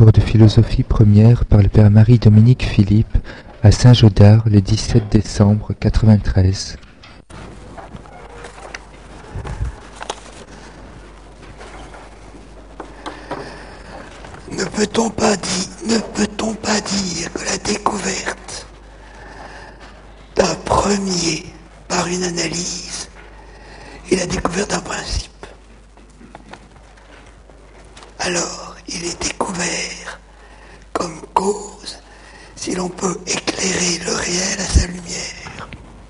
cours de philosophie première par le père Marie-Dominique Philippe à Saint-Gaudard le 17 décembre 93. Ne peut-on pas dire que la découverte d'un premier par une analyse est la découverte d'un principe? Alors, il est découvert comme cause si l'on peut éclairer le réel à sa lumière.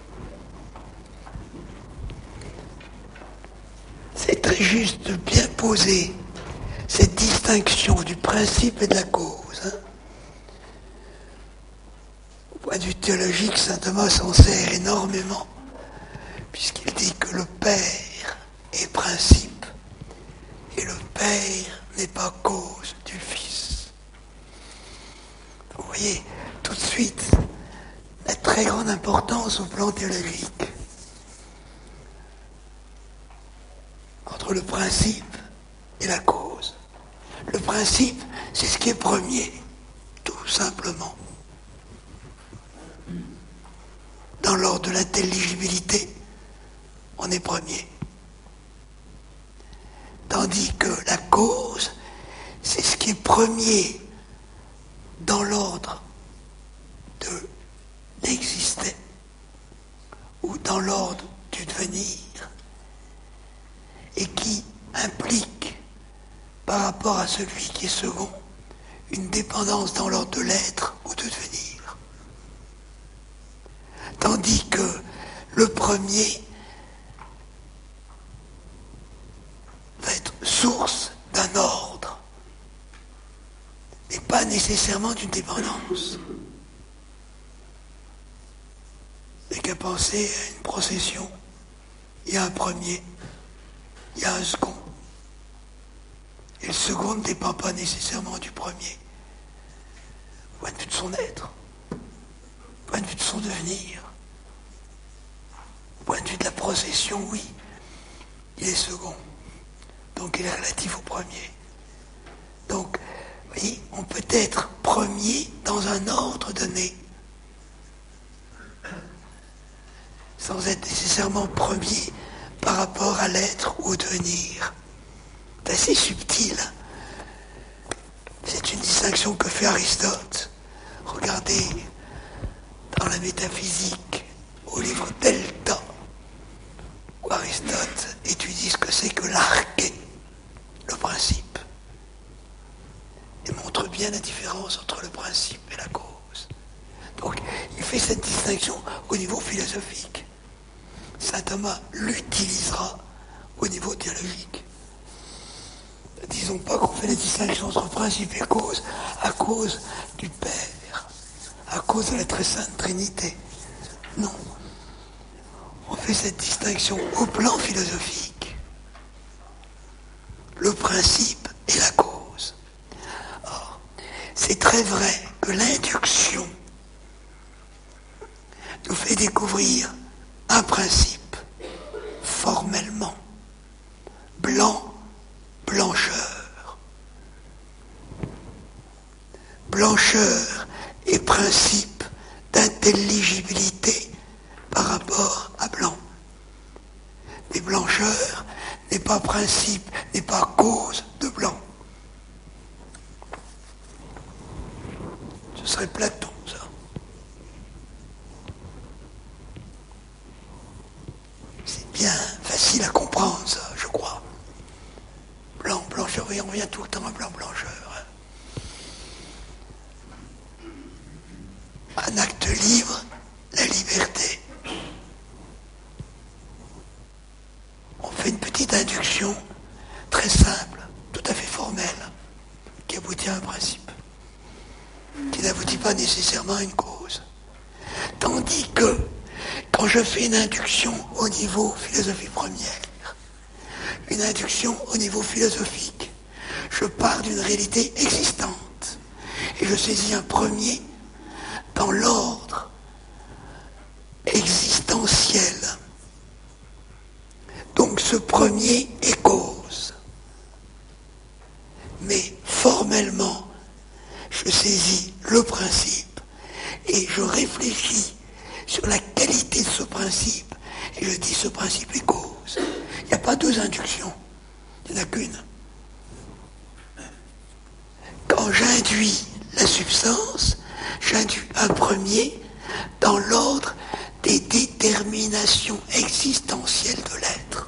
C'est très juste de bien poser cette distinction du principe et de la cause. Au point de vue théologique, saint Thomas s'en sert énormément, puisqu'il dit que le Père est principe et le Père n'est pas cause du Fils. Vous voyez, tout de suite, la très grande importance au plan théologique entre le principe et la cause. Le principe, c'est ce qui est premier, tout simplement. Dans l'ordre de l'intelligibilité, on est premier. Tandis que la cause, c'est ce qui est premier dans l'ordre de l'exister ou dans l'ordre du devenir et qui implique par rapport à celui qui est second une dépendance dans l'ordre de l'être ou de devenir. Tandis que le premier va être source d'un ordre, mais pas nécessairement d'une dépendance. Il n'y a qu'à penser à une procession. Il y a un premier, il y a un second. Et le second ne dépend pas nécessairement du premier. Au point de vue de son être, au point de vue de son devenir, au point de vue de la procession, oui, il est second. Donc il est relatif au premier. Donc, vous voyez, on peut être premier dans un ordre donné, sans être nécessairement premier par rapport à l'être ou au devenir. C'est assez subtil. C'est une distinction que fait Aristote. Regardez dans la métaphysique, au livre Delta, où Aristote étudie ce que c'est que l'arché, le principe, et montre bien la différence entre le principe et la cause. Donc, il fait cette distinction au niveau philosophique. Saint Thomas l'utilisera au niveau théologique. Disons pas qu'on fait la distinction entre principe et cause à cause du Père, à cause de la très sainte Trinité. Non. On fait cette distinction au plan philosophique. Le principe et la cause. Or, c'est très vrai que l'induction nous fait découvrir un principe, formellement, blancheur. Blancheur et principe d'intelligibilité par rapport à blanc. Mais blancheur n'est pas principe, n'est pas cause de blanc. Ce serait Platon, ça. C'est bien facile à comprendre, ça, je crois. Blanc, blancheur, on revient tout le temps à blanc, blancheur. Un acte libre, la liberté. On fait une petite induction très simple, tout à fait formelle, qui aboutit à un principe, qui n'aboutit pas nécessairement à une cause. Tandis que, quand je fais une induction au niveau philosophie première, une induction au niveau philosophique, je pars d'une réalité existante et je saisis un premier dans l'ordre existentiel. Donc ce premier est cause. Mais formellement, je saisis le principe et je réfléchis sur la qualité de ce principe et je dis ce principe est cause. Il n'y a pas deux inductions, il n'y en a qu'une. Quand j'induis la substance, j'induis un premier dans l'ordre des déterminations existentielles de l'être.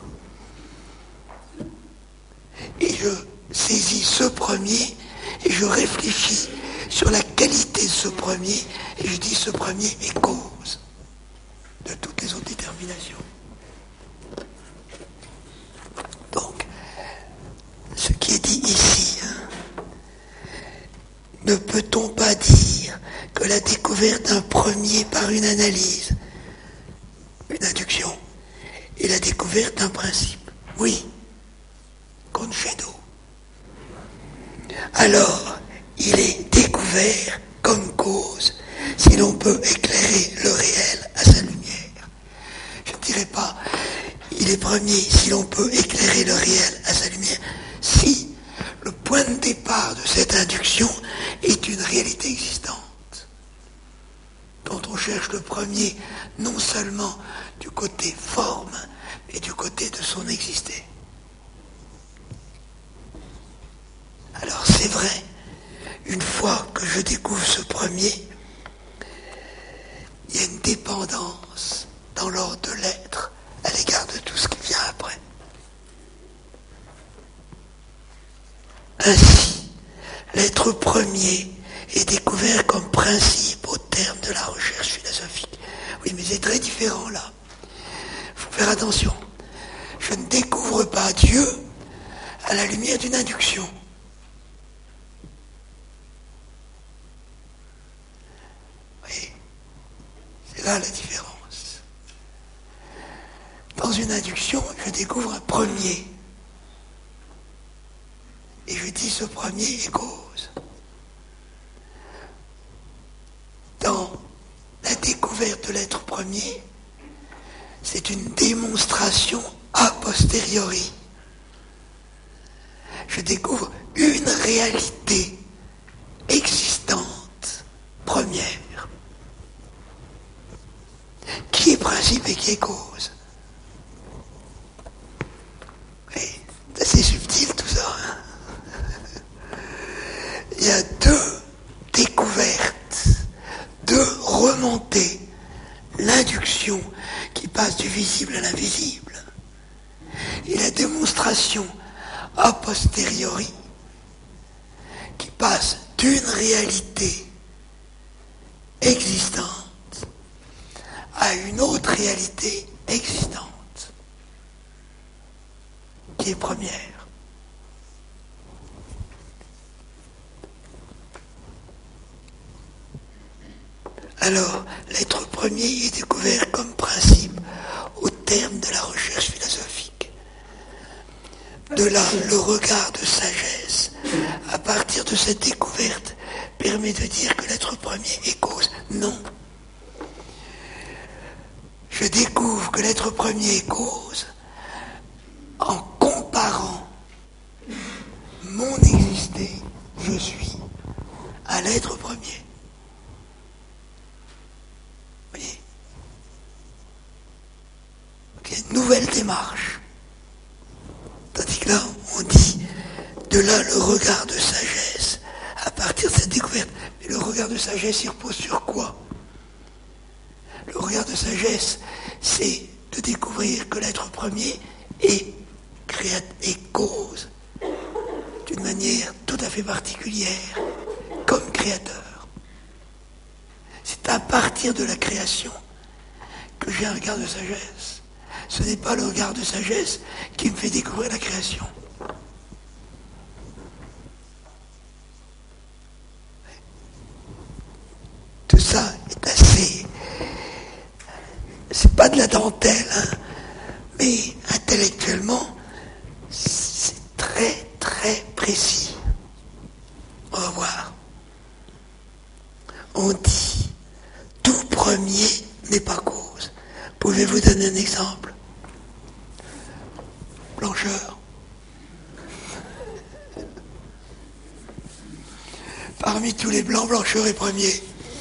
Et je saisis ce premier et je réfléchis sur la qualité de ce premier et je dis ce premier est cause de toutes les autres déterminations. Donc, ce qui est dit ici, ne peut-on pas dire que la découverte d'un premier par une analyse, une induction, est la découverte d'un principe? Oui, concédo. Alors, il est découvert comme cause si l'on peut éclairer le réel à sa lumière. Je ne dirais pas, il est premier si l'on peut éclairer le réel à sa lumière, si le point de départ de cette induction est une réalité existante, dont on cherche le premier non seulement du côté forme, mais du côté de son exister. Alors c'est vrai, une fois que je découvre ce premier, il y a une dépendance dans l'ordre de l'être à l'égard de tout ce qui vient après. Ainsi, l'être premier est découvert comme principe au terme de la recherche philosophique. Oui, mais c'est très différent là. Il faut faire attention. Je ne découvre pas Dieu à la lumière d'une induction. Oui, c'est là la différence. Dans une induction, je découvre un premier. Et je dis ce premier est cause. Dans la découverte de l'être premier, c'est une démonstration a posteriori. Je découvre une réalité existante, première, qui est principe et qui est cause. Oui, c'est assez subtil tout ça. Hein. Il y a deux découvertes, deux remontées. L'induction qui passe du visible à l'invisible et la démonstration a posteriori qui passe d'une réalité existante à une autre réalité existante qui est première. Alors, l'être premier est découvert comme principe au terme de la recherche philosophique. De là, le regard de sagesse, à partir de cette découverte, permet de dire que l'être premier est cause. Non. Je découvre que l'être premier est cause en comparant mon exister, je suis, à l'être premier. Une nouvelle démarche. Tandis que là, on dit, de là le regard de sagesse, à partir de cette découverte. Mais le regard de sagesse, il repose sur quoi? Le regard de sagesse, c'est de découvrir que l'être premier est cause, d'une manière tout à fait particulière, comme créateur. C'est à partir de la création que j'ai un regard de sagesse. Ce n'est pas le regard de sagesse qui me fait découvrir la création. Tout ça est assez... C'est pas de la dentelle, hein, mais intellectuellement, c'est très, très précis. On va voir. On dit, tout premier n'est pas cause. Pouvez-vous donner un exemple? Blancheur. Parmi tous les blancs, Blancheur est premier.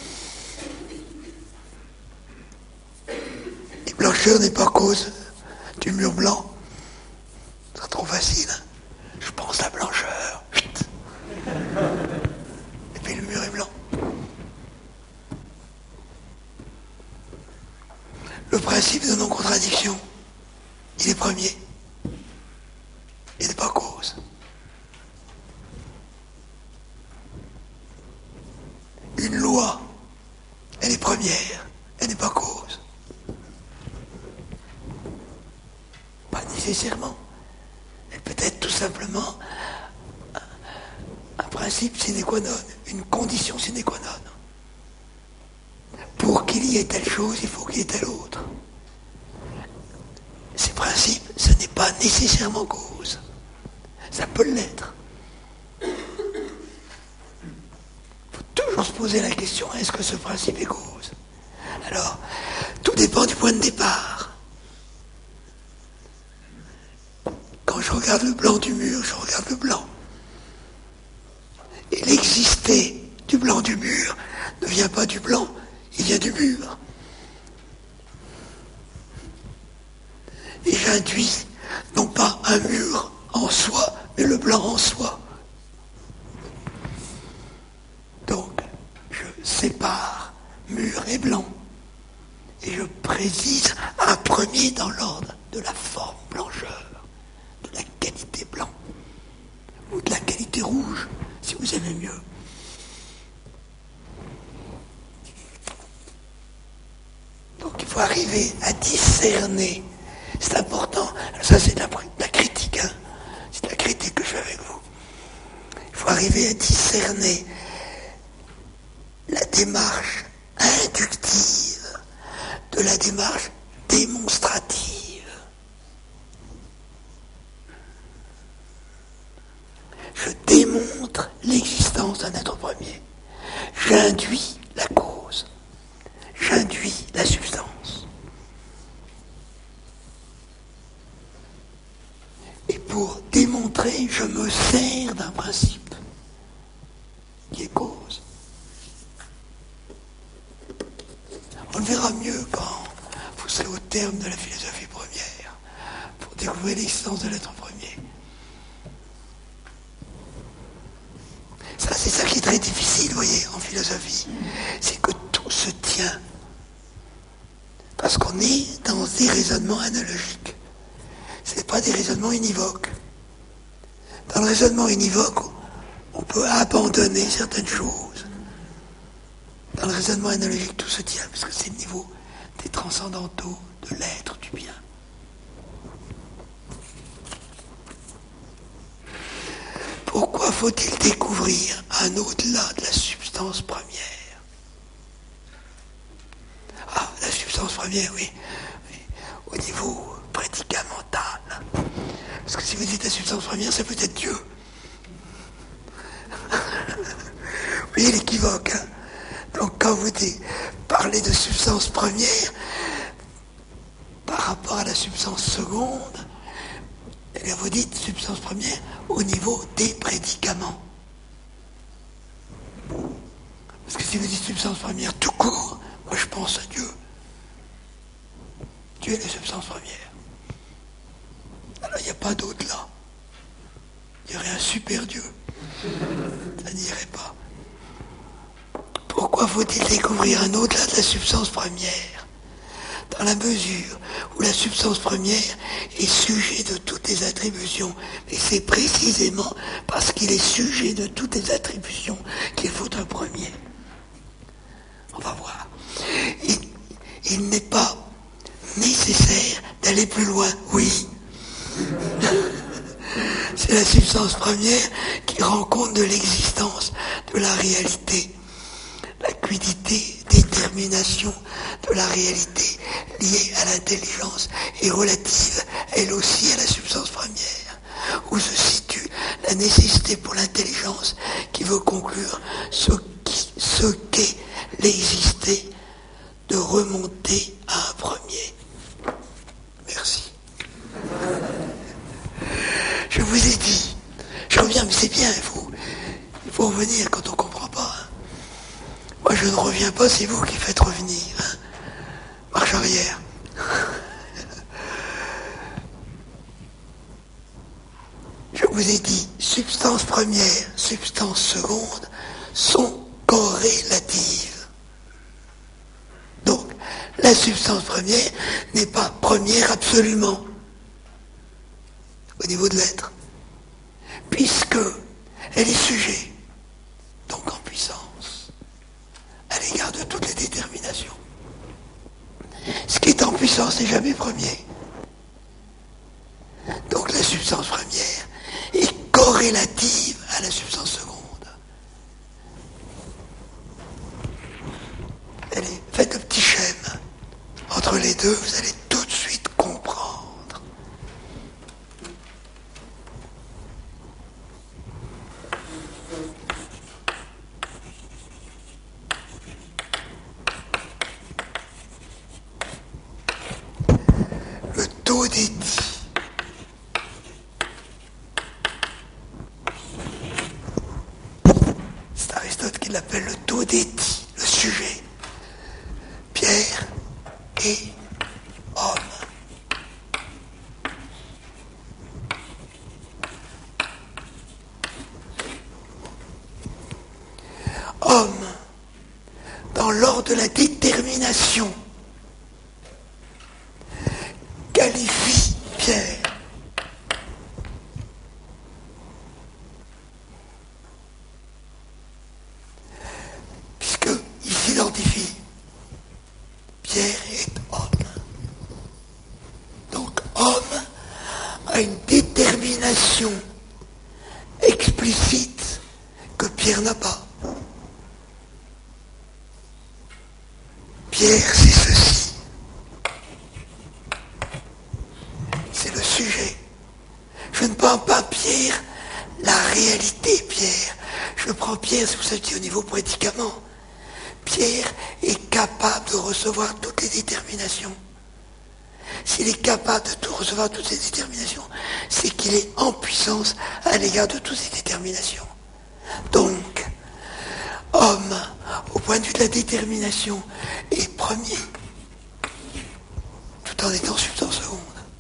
Et Blancheur n'est pas cause du mur blanc. C'est trop facile. Hein. Je pense à Blancheur. Chut. Et puis le mur est blanc. Le principe de non-contradiction, il est premier. Il n'est pas cause. Une loi, elle est première, elle n'est pas cause. Pas nécessairement. Elle peut être tout simplement un principe sine qua non, une condition sine qua non. Pour qu'il y ait telle chose, il faut qu'il y ait telle autre. Ces principes, ce n'est pas nécessairement cause. Ça peut l'être. Il faut toujours se poser la question, est-ce que ce principe est cause? Alors, tout dépend du point de départ. Quand je regarde le blanc du mur, je regarde le blanc. Et l'exister du blanc du mur ne vient pas du blanc, il vient du mur. Et j'induis non pas un mur en soi, mais le blanc en soi. Donc, je sépare mur et blanc. Et je précise un premier dans l'ordre de la forme blancheur, de la qualité blanc, ou de la qualité rouge, si vous aimez mieux. Donc il faut arriver à discerner. C'est important. Ça, c'est de la critique. Hein. C'est de la critique que je fais avec vous. Il faut arriver à discerner la démarche inductive de la démarche démonstrative. Je démontre l'existence d'un être premier. J'induis la cause. J'induis la substance. Et pour démontrer, je me sers d'un principe qui est cause. On le verra mieux quand vous serez au terme de la philosophie première, pour découvrir l'existence de l'être premier. Ça, c'est ça qui est très difficile, vous voyez, en philosophie. C'est que tout se tient. Parce qu'on est dans des raisonnements analogiques. Ce n'est pas des raisonnements univoques. Dans le raisonnement univoque, on peut abandonner certaines choses. Dans le raisonnement analogique, tout se tient, parce que c'est le niveau des transcendantaux, de l'être, du bien. Pourquoi faut-il découvrir un au-delà de la substance première? Ah, la substance première, oui. Au niveau prédicamental. Parce que si vous dites la substance première, ça peut être Dieu. Vous voyez l'équivoque, hein? Donc quand vous parlez de substance première, par rapport à la substance seconde, eh bien vous dites substance première au niveau des prédicaments. Parce que si vous dites substance première tout court, moi je pense à Dieu. Dieu est la substance première. Alors il n'y a pas d'au-delà. Il y aurait un super Dieu. Ça n'irait pas. Pourquoi faut-il découvrir un au-delà de la substance première? Dans la mesure où la substance première est sujet de toutes les attributions. Et c'est précisément parce qu'il est sujet de toutes les attributions qu'il faut un premier. On va voir. Il n'est pas nécessaire d'aller plus loin, oui. C'est la substance première qui rend compte de l'existence de la réalité. La quiddité, détermination de la réalité liée à l'intelligence est relative, elle aussi, à la substance première, où se situe la nécessité pour l'intelligence qui veut conclure ce qu'est l'exister, de remonter à un premier. Merci. Je vous ai dit, je reviens, mais c'est bien, il faut revenir quand on ne comprend pas. je ne reviens pas, c'est vous qui faites revenir. Hein. Marche arrière. Je vous ai dit, substance première, substance seconde sont corrélatives. Donc, la substance première n'est pas première absolument au niveau de l'être, puisque elle est sujet, donc en puissance, à l'égard de toutes les déterminations. Ce qui est en puissance n'est jamais premier. Donc la substance première est corrélative à la substance seconde. Allez, faites un petit schème. Entre les deux, vous allez tout de suite comprendre. Le taux d'édit. C'est Aristote qui l'appelle le taux d'édit, le sujet. Pierre et homme. Homme, dans l'ordre de la détermination, qualifie Pierre. Puisqu'il s'identifie. Pierre est homme. Donc homme a une détermination explicite que Pierre n'a pas. Pierre, c'est ceci. C'est le sujet. Je ne prends pas Pierre, la réalité Pierre. Je prends Pierre, c'est pour ça que je dis au niveau prédicament. Pierre est capable de recevoir toutes les déterminations. S'il est capable de tout recevoir toutes ces déterminations, c'est qu'il est en puissance à l'égard de toutes ces déterminations. Donc, homme, au point de vue de la détermination, est premier, tout en étant substance seconde.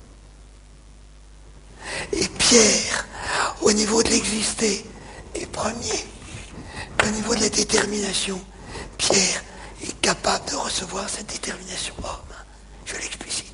Et Pierre, au niveau de l'exister, est premier. Au niveau de la détermination, Pierre est capable de recevoir cette détermination homme. Je l'explicite.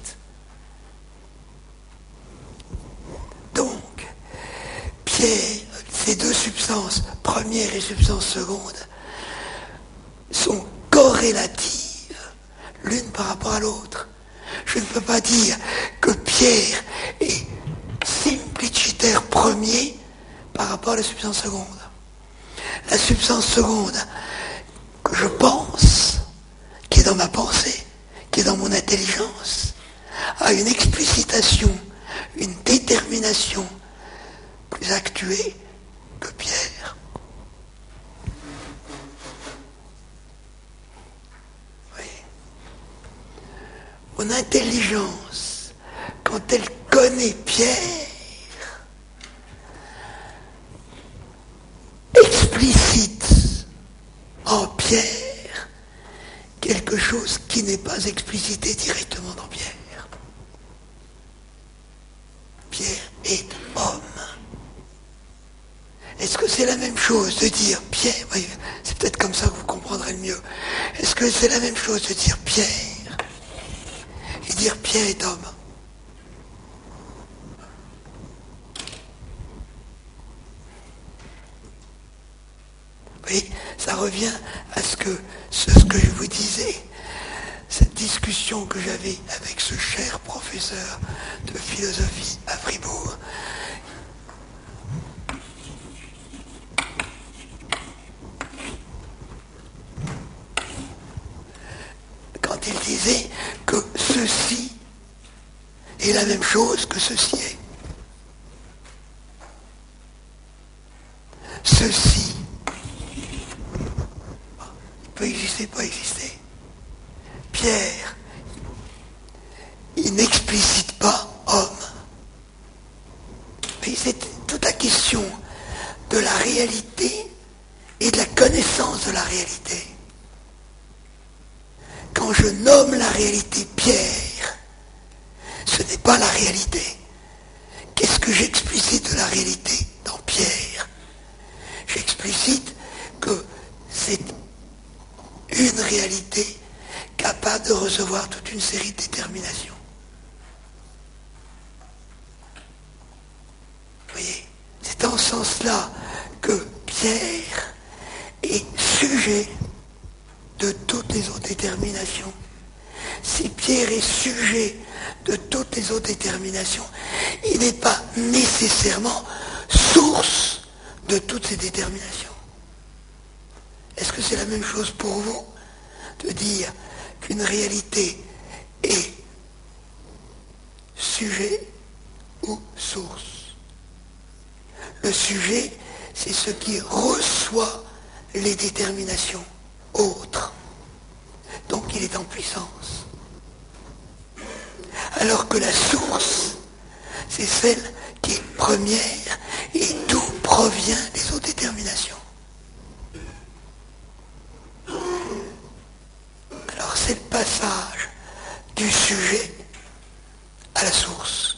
Donc, Pierre, ces deux substances, première et substance seconde, sont corrélatives l'une par rapport à l'autre. Je ne peux pas dire que Pierre est simplicitaire premier par rapport à la substance seconde. La substance seconde que je pense, qui est dans ma pensée, qui est dans mon intelligence, a une explicitation, une détermination plus actuée que Pierre. Oui. Mon intelligence, quand elle connaît Pierre, explicite en Pierre quelque chose qui n'est pas explicité directement dans Pierre. Pierre est homme. Est-ce que c'est la même chose de dire Pierre, oui, c'est peut-être comme ça que vous comprendrez le mieux. Est-ce que c'est la même chose de dire Pierre et dire Pierre est homme? Oui, ça revient à ce que je vous disais, cette discussion que j'avais avec ce cher professeur de philosophie à Fribourg. Quand il disait que ceci est la même chose que ceci est. Ceci peut exister, pas exister. Pierre, il n'explicite pas homme. Mais c'est toute la question de la réalité et de la connaissance de la réalité. quand je nomme la réalité Pierre, ce n'est pas la réalité. Qu'est-ce que j'explicite de la réalité dans Pierre? J'explicite que c'est une réalité capable de recevoir toute une série de déterminations. Vous voyez, c'est en ce sens-là que Pierre est sujet de toutes les autres déterminations. Si Pierre est sujet de toutes les autres déterminations, il n'est pas nécessairement source de toutes ces déterminations. Est-ce que c'est la même chose pour vous de dire qu'une réalité est sujet ou source? Le sujet, c'est ce qui reçoit les déterminations autres. Donc il est en puissance. Alors que la source, c'est celle qui est première et d'où provient les autres déterminations. Alors c'est le passage du sujet à la source.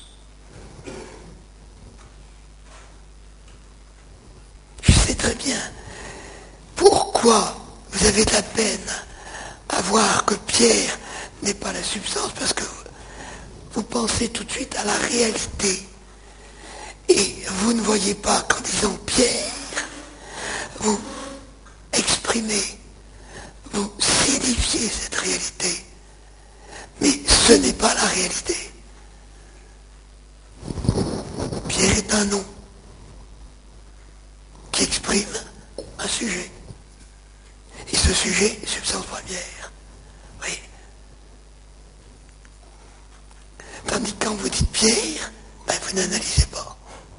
Je sais très bien pourquoi vous avez de la peine à voir que Pierre n'est pas la substance, parce que vous pensez tout de suite à la réalité. Et vous ne voyez pas qu'en disant Pierre, vous exprimez, vous signifiez cette réalité. Mais ce n'est pas la réalité. Pierre est un nom qui exprime un sujet. Et ce sujet, substance première. Oui. Tandis que quand vous dites Pierre, ben vous n'analysez pas.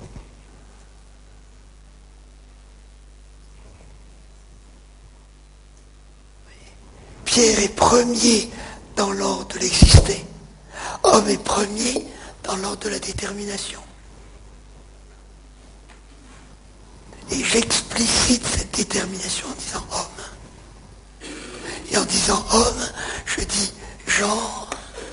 Pierre est premier dans l'ordre de l'exister. Homme est premier dans l'ordre de la détermination. Et j'explicite cette détermination en disant homme. Et en disant homme, je dis genre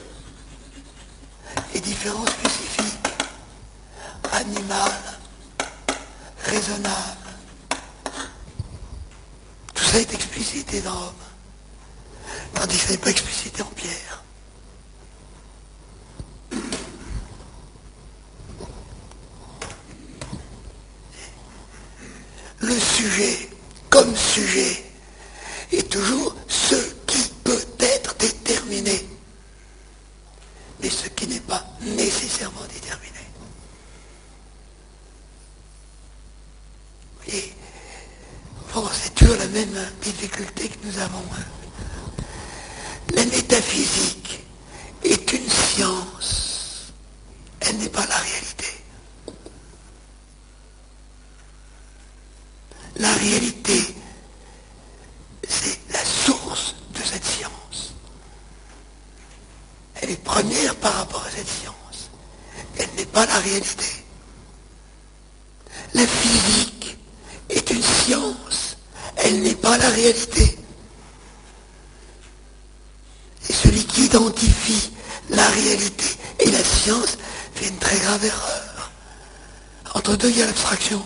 et différents spécifiques, animal, raisonnable. Tout ça est explicité dans homme. Tandis que ça n'est pas explicité en Pierre. Le sujet, comme sujet, est toujours ce qui peut être déterminé, mais ce qui n'est pas nécessairement déterminé. Et bon, c'est toujours la même difficulté que nous avons. La métaphysique est une science, elle n'est pas la réalité. La réalité, c'est la source de cette science. Elle est première par rapport à cette science. Elle n'est pas la réalité. La physique est une science, elle n'est pas la réalité. Et celui qui identifie la réalité et la science fait une très grave erreur. Entre deux, il y a l'abstraction.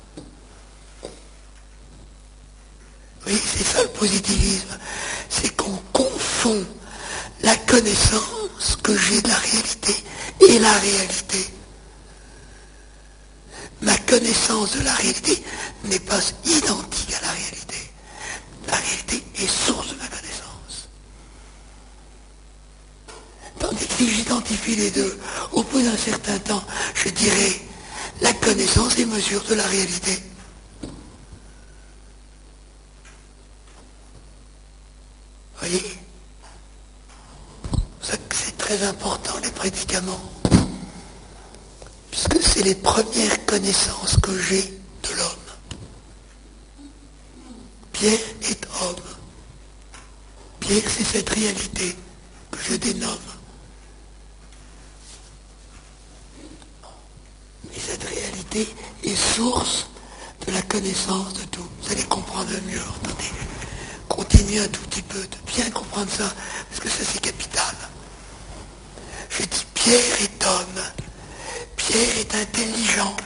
Oui, c'est ça le positivisme. C'est qu'on confond la connaissance que j'ai de la réalité et la réalité. Ma connaissance de la réalité n'est pas identique à la réalité. La réalité est source de ma connaissance. Tandis que si j'identifie les deux, au bout d'un certain temps, je dirais la connaissance est mesure de la réalité. Vous voyez? C'est très important, les prédicaments. Puisque c'est les premières connaissances que j'ai de l'homme. Pierre est homme. Pierre, c'est cette réalité que je dénomme. Et cette réalité est source de la connaissance de tout. Vous allez comprendre mieux, entendez. continuer un tout petit peu, de bien comprendre ça, parce que ça c'est capital. Je dis Pierre est homme, Pierre est intelligent.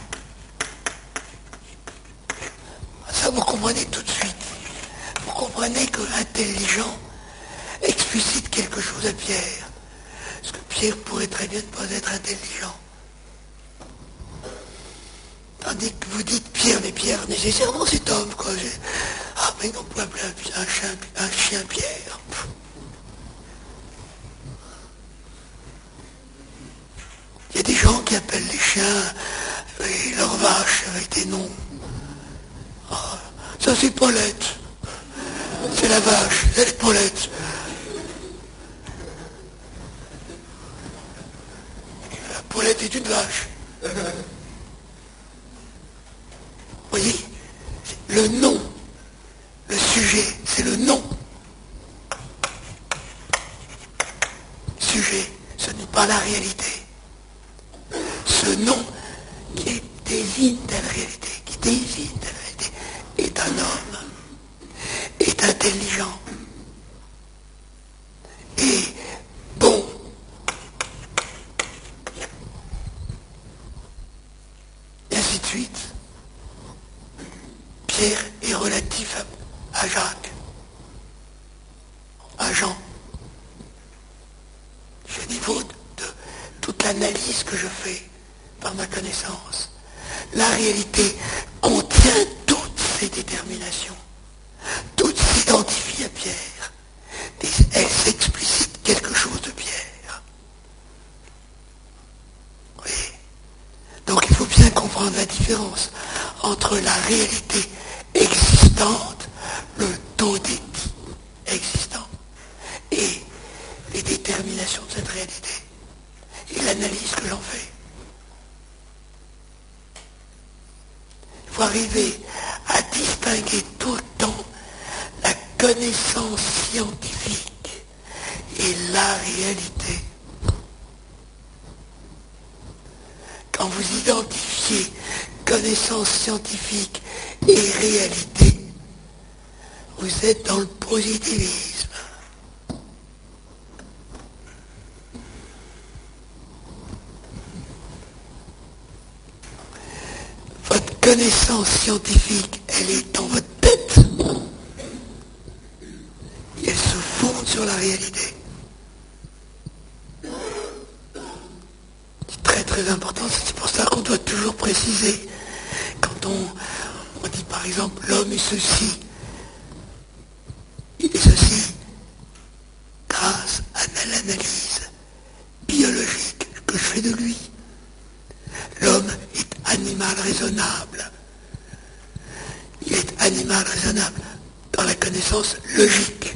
Ça vous comprenez tout de suite. Vous comprenez que intelligent explicite quelque chose à Pierre. Parce que Pierre pourrait très bien ne pas être intelligent. Tandis que vous dites Pierre, mais Pierre, nécessairement c'est homme, quoi. Ah, mais on peut appeler un chien Pierre. Il y a des gens qui appellent les chiens et leurs vaches avec des noms. Ah, ça c'est Paulette. C'est la vache, elle est Paulette. La Paulette est une vache. Vous voyez, le nom, le sujet, c'est le nom. Sujet, ce n'est pas la réalité. Ce nom qui désigne telle réalité, est un homme, est intelligent, est bon. Et ainsi de suite. Pierre est relatif à Jacques, à Jean. C'est au niveau de toute l'analyse que je fais par ma connaissance. La réalité contient toutes ces déterminations. Toutes s'identifient à Pierre. Elles s'explicitent quelque chose de Pierre. Oui. Donc il faut bien comprendre la différence entre la réalité existante, le taudit existant, et les déterminations de cette réalité, et l'analyse que j'en fais. Il faut arriver à distinguer tout le temps la connaissance scientifique et la réalité. Quand vous identifiez connaissance scientifique et réalité, vous êtes dans le positivisme. Votre connaissance scientifique, elle est dans votre tête. Et elle se fonde sur la réalité. C'est très très important, c'est pour ça qu'on doit toujours préciser. Quand on dit par exemple l'homme est ceci, il est ceci grâce à l'analyse biologique que je fais de lui. L'homme est animal raisonnable. Il est animal raisonnable dans la connaissance logique.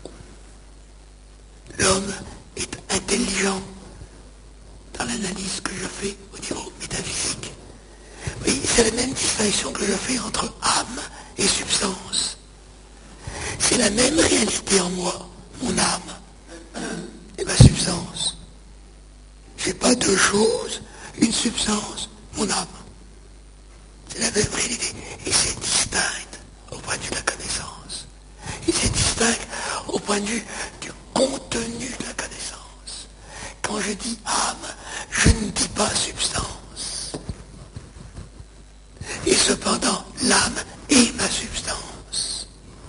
L'homme est intelligent dans l'analyse que je fais au niveau métaphysique. Oui, c'est la même distinction que je fais entre âme et substance. C'est la même réalité en moi, mon âme et ma substance. J'ai pas deux choses, une substance, mon âme. C'est la même réalité. Et c'est distinct au point de vue de la connaissance. Et c'est distinct au point de vue du contenu de la connaissance. Quand je dis âme, je ne dis pas substance. Et cependant, l'âme est ma substance.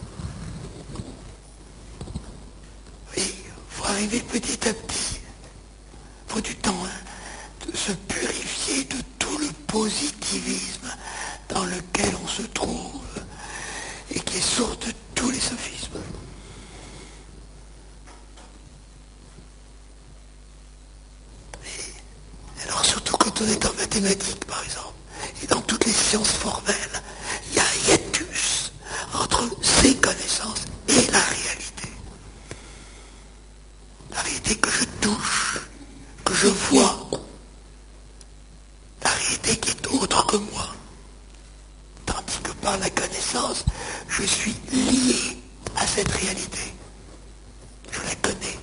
Oui, il faut arriver petit à petit. Il faut du temps, de se purifier de tout le positivisme dans lequel on se trouve et qui est source de tous les sophismes. Et alors surtout quand on est en mathématiques par exemple, et dans toutes les sciences formelles, il y a un hiatus entre ces connaissances et la réalité. La réalité que je touche, que je vois, la réalité qui est autre que moi. Tandis que par la connaissance, je suis lié à cette réalité. Je la connais.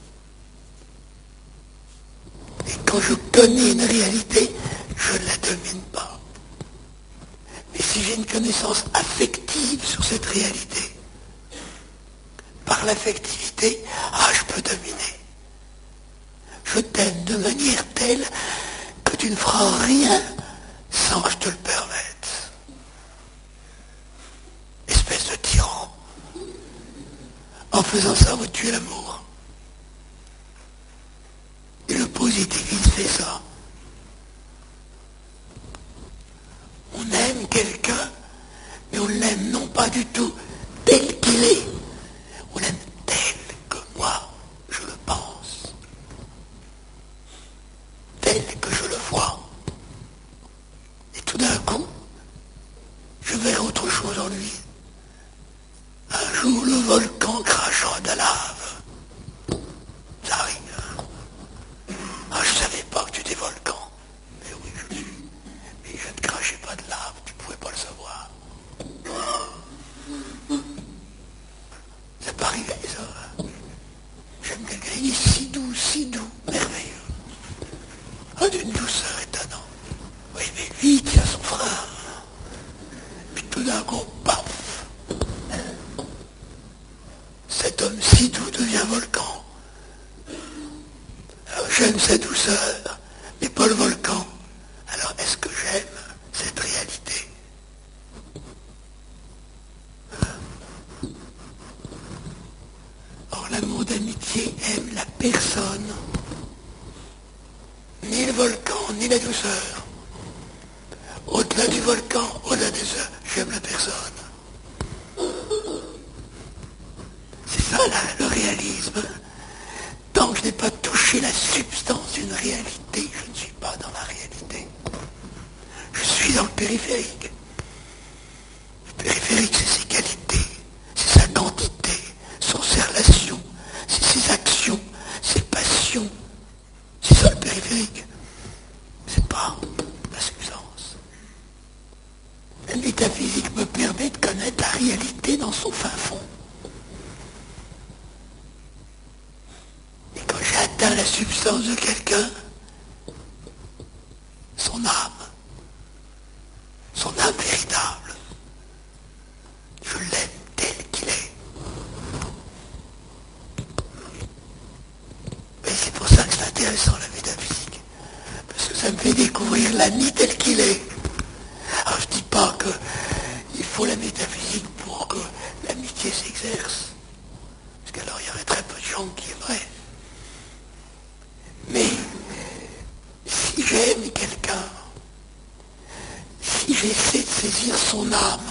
Et quand je connais une réalité, je ne la domine pas. Mais si j'ai une connaissance affective sur cette réalité, par l'affectivité, je peux dominer. Je t'aime de manière telle que tu ne feras rien sans que je te le permette. Espèce de tyran. En faisant ça, vous tuez l'amour. Et le positivisme fait ça. On aime quelqu'un, mais on l'aime non pas du tout tel qu'il est. On l'aime tel que moi, je le pense. Tel que je le vois. Et tout d'un coup, je verrai autre chose en lui. Un jour, le volcan crachera de la lave. Ça arrive. Je savais pas que tu étais volcan. Mais oui, je suis. Mais je ne crachais pas de lave, tu pouvais pas le savoir. Ça peut arriver, ça. J'aime quelqu'un, il est si doux, merveilleux. D'une douceur étonnante. Oui, mais lui, il tient son frein. Puis tout d'un coup, paf. Cet homme si doux devient volcan. Alors j'aime sa douceur, mais pas le volcan. Alors est-ce que j'aime cette réalité? Or l'amour d'amitié aime la personne, ni le volcan, ni la douceur. Au-delà du volcan, au-delà des heures, j'aime la personne. C'est ça le réalisme. Tant que je n'ai pas touché la substance d'une réalité, je ne suis pas dans la réalité. Je suis dans le périphérique. Le périphérique, c'est ses qualités, c'est sa quantité, sont ses relations, c'est ses actions, ses passions. C'est ça le périphérique. C'est pas la substance. La métaphysique me permet de connaître la réalité dans son fin fond. Et quand j'ai atteint la substance de quelqu'un, son âme véritable, je l'aime tel qu'il est. Et c'est pour ça que c'est intéressant la métaphysique, parce que ça me fait découvrir l'ami tel qu'il est. Alors je ne dis pas qu'il faut la métaphysique pour que l'amitié s'exerce, parce qu'alors il y aurait très peu de gens qui aimeraient. Mais si j'aime quelqu'un, si j'essaie de saisir son âme,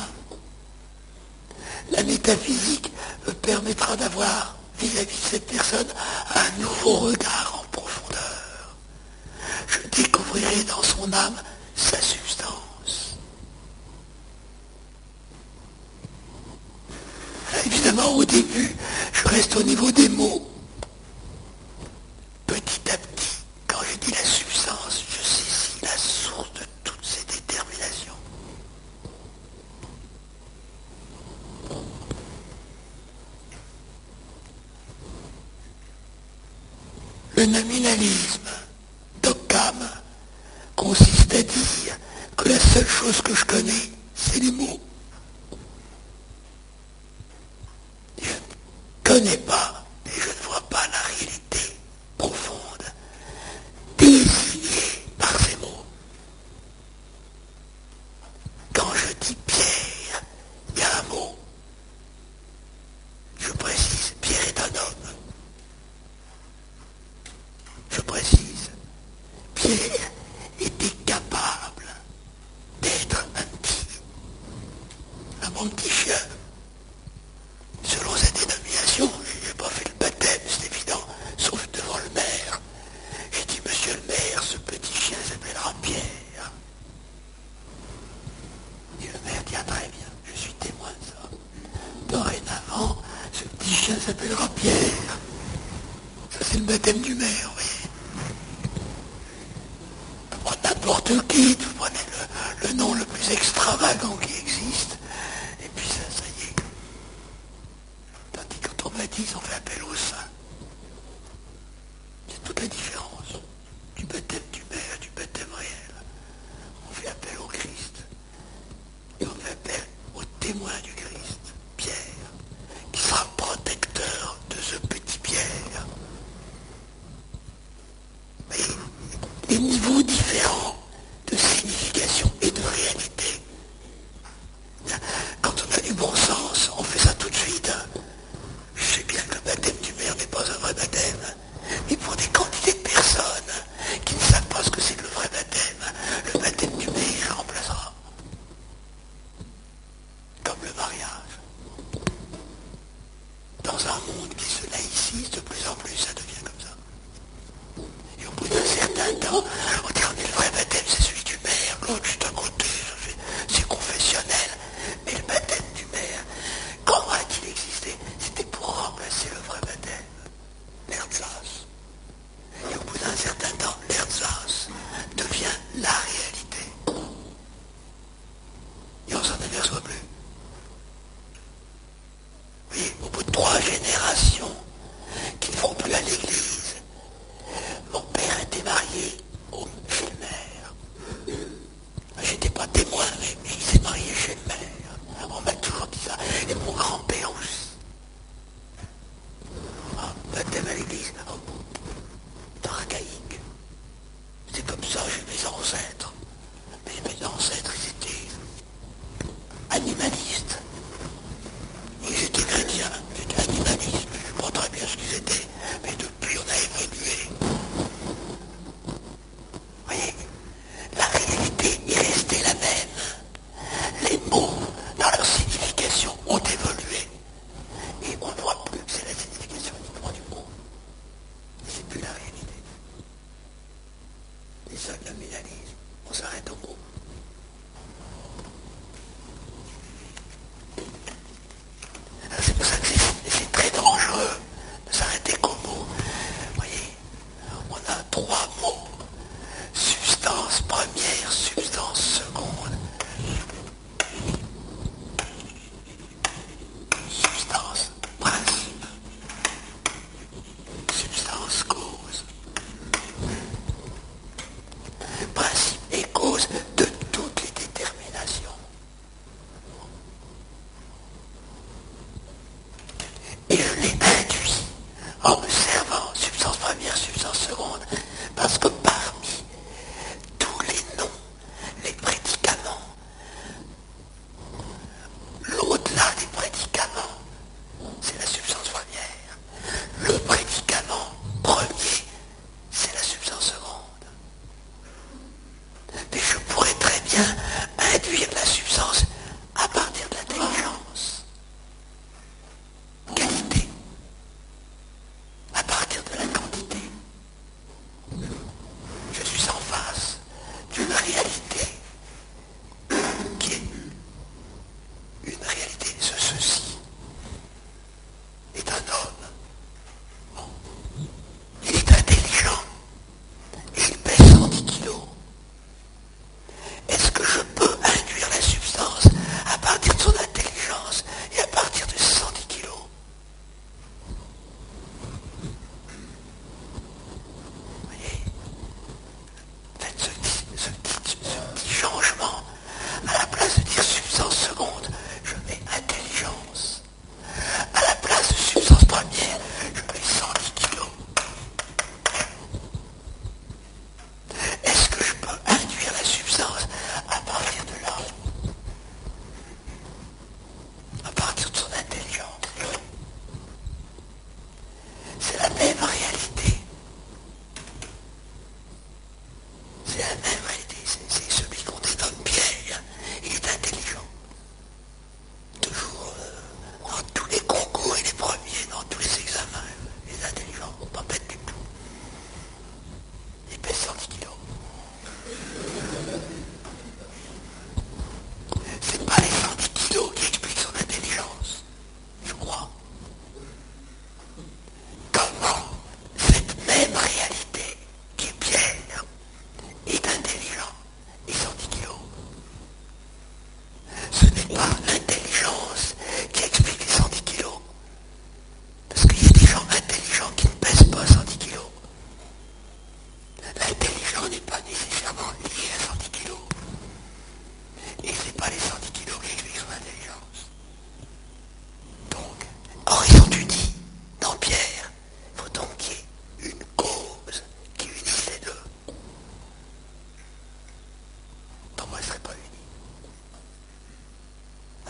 la métaphysique me permettra d'avoir vis-à-vis de cette personne un nouveau regard en profondeur. Je découvrirai dans son âme sa substance. Alors, évidemment, au début, je reste au niveau des mots. Petit à petit, quand je dis la substance, je saisis la source de toutes ces déterminations. Le nominalisme d'Occam consiste à dire que la seule chose que je connais, c'est les mots. Je ne connais pas et je ne vois pas la réalité profonde, désignée par ces mots. Quand je dis Pierre, il y a un mot. Je précise, Pierre est un homme. Je précise, Pierre était capable d'être un bon petit chien. Selon sa dénomination, je n'ai pas fait le baptême, c'est évident, sauf devant le maire. J'ai dit, monsieur le maire, ce petit chien s'appellera Pierre. Et le maire dit, très bien, je suis témoin de ça. Dorénavant, ce petit chien s'appellera Pierre. Ça, c'est le baptême du maire, vous voyez. On peut prendre n'importe qui, vous prenez le nom le plus extravagant qui existe, et puis ça y est. Tandis que quand on baptise, on fait appel au saint. C'est toute la différence du baptême du maire, du baptême réel. On fait appel au Christ, et on fait appel au témoin du Christ, Pierre, qui sera protecteur perçois plus. Oui, au bout de 3 générations qui ne vont plus à l'église, mon père était marié chez le maire. J'étais pas témoin, mais il s'est marié chez le maire. On m'a toujours dit ça. Et mon grand-père aussi. Baptême à l'église, c'est archaïque. C'est comme ça chez mes ancêtres. Mais mes ancêtres, ils étaient animalistes. Ils étaient chrétiens, c'était animalisme. Je ne sais pas très bien ce qu'ils étaient, mais depuis on a évolué. Vous voyez, la réalité est restée la même. Les mots, dans leur signification, ont évolué. Et on ne voit plus que c'est la signification du mot. C'est plus la réalité. C'est ça le nominalisme. On s'arrête au mot. C'est pour ça que c'est très dangereux de s'arrêter qu'au mot. Vous voyez, on a 3 mots. Substance première, substance seconde. Substance principe. Substance cause. Principe et cause de toutes les déterminations. Et je l'ai induit en me servant substance première, substance seconde, parce que parmi tous les noms, les prédicaments, l'au-delà des prédicaments, c'est la substance première. Le prédicament premier, c'est la substance seconde. Mais je pourrais très bien induire la substance à partir de l'intelligence. Qualité. À partir de la quantité. Je suis en face d'une réalité qui est une réalité. Ceci est un homme. Bon. Il est intelligent. Et il pèse 110 kilos. Est-ce que je peux induire la substance à partir de son intelligence et à partir de 110 kilos? Vous voyez, faites ce petit changement. À la place de dire substance seconde, je mets intelligence. À la place de substance première, je mets 110 kilos. Est-ce que je peux induire la substance à partir de là? À partir de son intelligence. C'est la même réalité. C'est la même réalité. C'est celui qu'on dénomme Pierre. Il est intelligent. Toujours dans tous les concours, il est premier, dans tous les examens. Il est intelligent. On ne pas bête du tout. Il pèse 110 kilos. C'est pas les 110 kilos qui expliquent son intelligence, je crois. Comment cette même réalité, qui est Pierre, est intelligent et 110 kilos? Ce n'est pas l'intelligence qui explique les 110 kilos. Parce qu'il y a des gens intelligents qui ne pèsent pas 110 kilos. L'intelligent n'est pas nécessairement lié à 110 kilos. Et ce n'est pas les 110 kilos qui expliquent son intelligence. Donc, horizon unis dans Pierre, il faut donc qu'il y ait une cause qui unisse les deux. Pour moi, elle ne serait pas unie.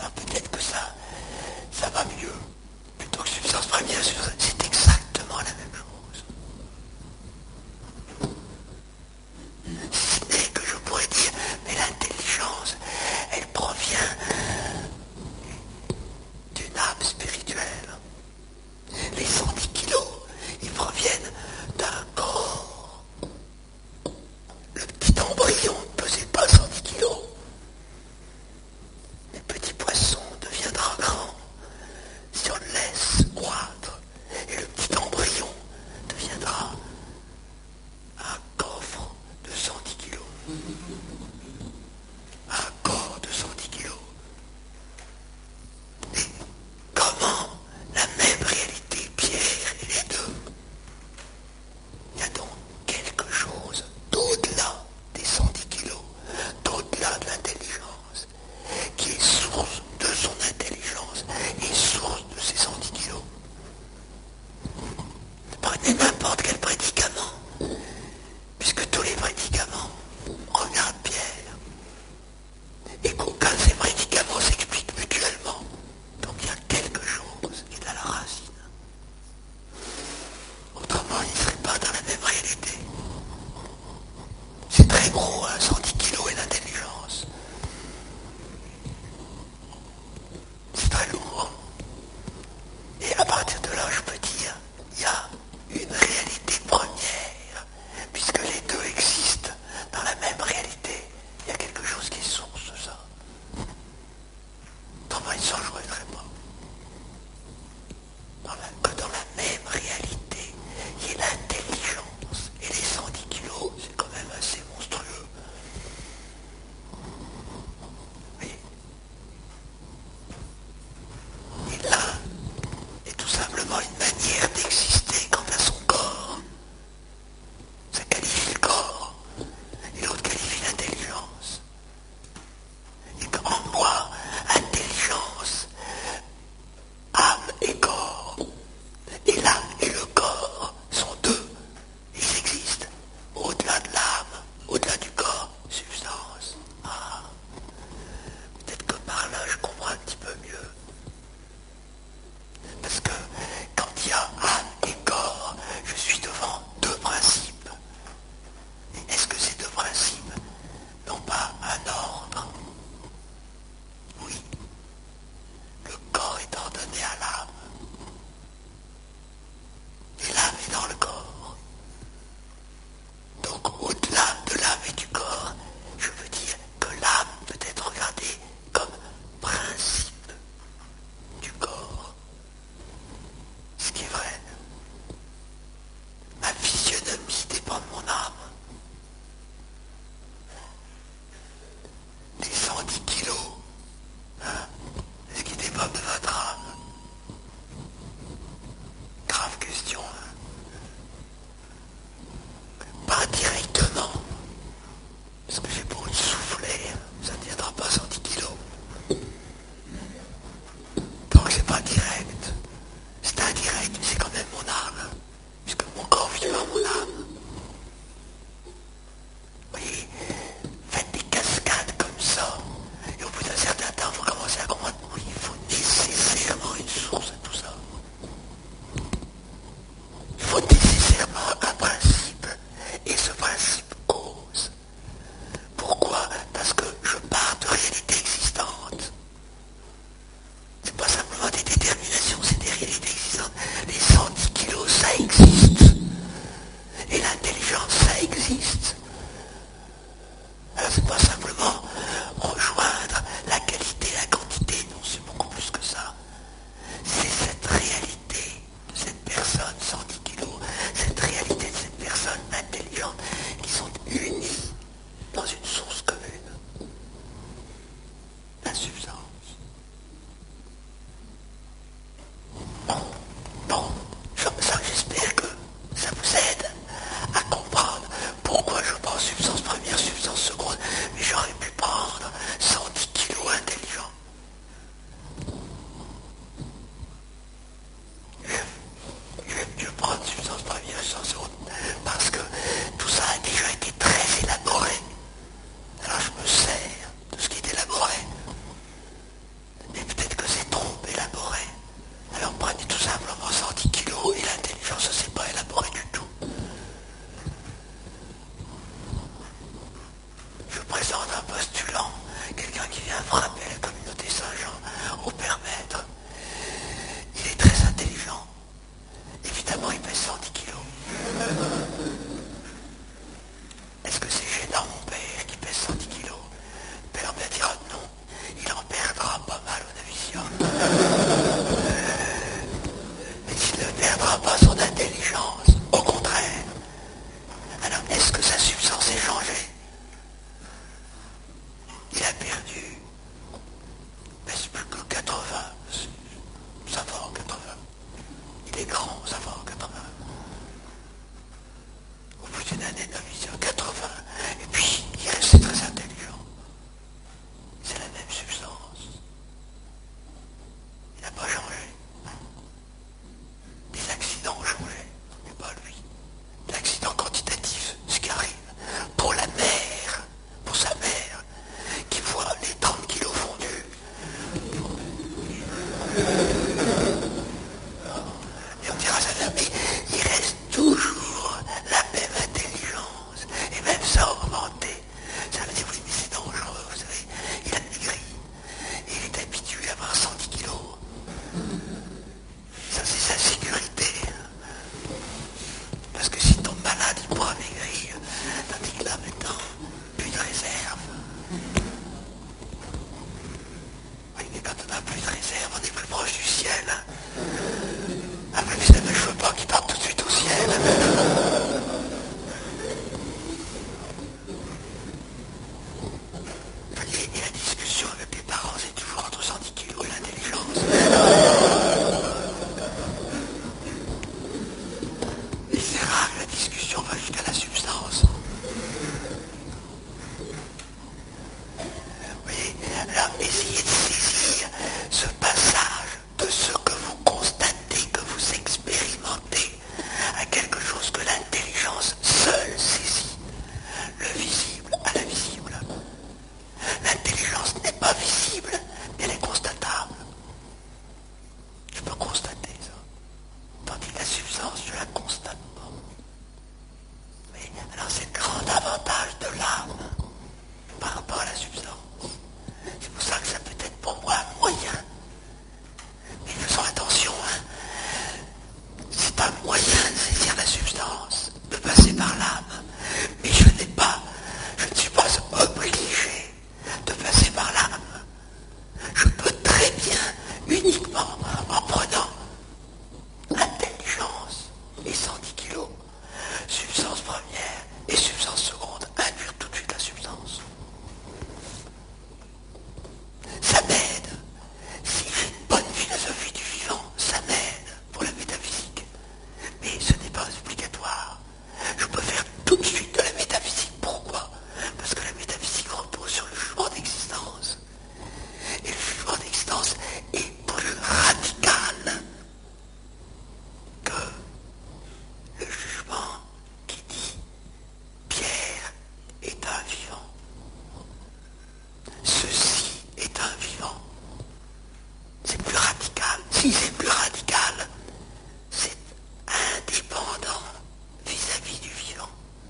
si c'est plus radical, c'est indépendant vis-à-vis du vivant.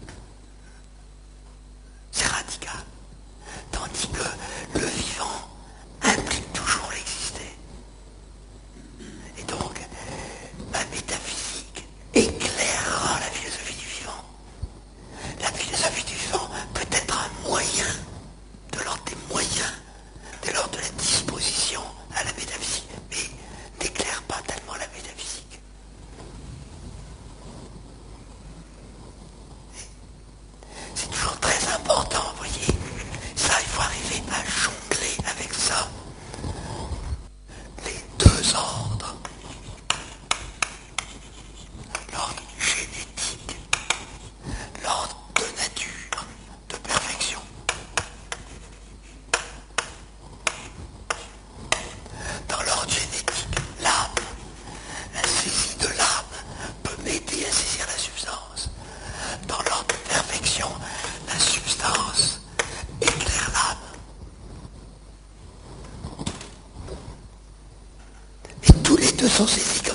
C'est radical. Tandis que le vivant implique toujours l'exister. Et donc, la métaphysique éclairera la philosophie du vivant. La philosophie du vivant peut être un moyen, de l'ordre des moyens, de l'ordre de la disposition à la métaphysique, mais n'éclaire pas tellement la métaphysique. C'est toujours très important, vous voyez. Ça, il faut arriver à jongler avec ça. Les deux ordres. L'ordre génétique, l'ordre de nature, de perfection. Dans l'ordre génétique, l'âme, la saisie de l'âme peut m'aider à saisir la substance. Dans l'ordre de perfection, la substance éclaire l'âme. Et tous les deux sont saisis comme